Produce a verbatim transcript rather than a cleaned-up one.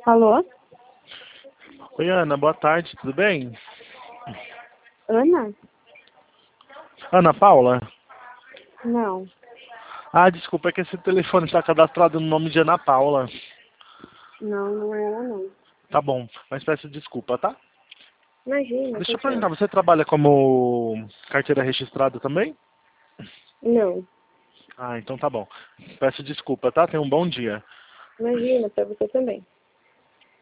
Alô? Oi, Ana, boa tarde, tudo bem? Ana? Ana Paula? Não. Ah, desculpa, é que esse telefone está cadastrado no nome de Ana Paula. Não, não é ela não. Tá bom, mas peço desculpa, tá? Imagina, Deixa foi eu perguntar, que você trabalha como carteira registrada também? Não. Ah, então tá bom. Peço desculpa, tá? Tenha um bom dia. Imagina, pra você também.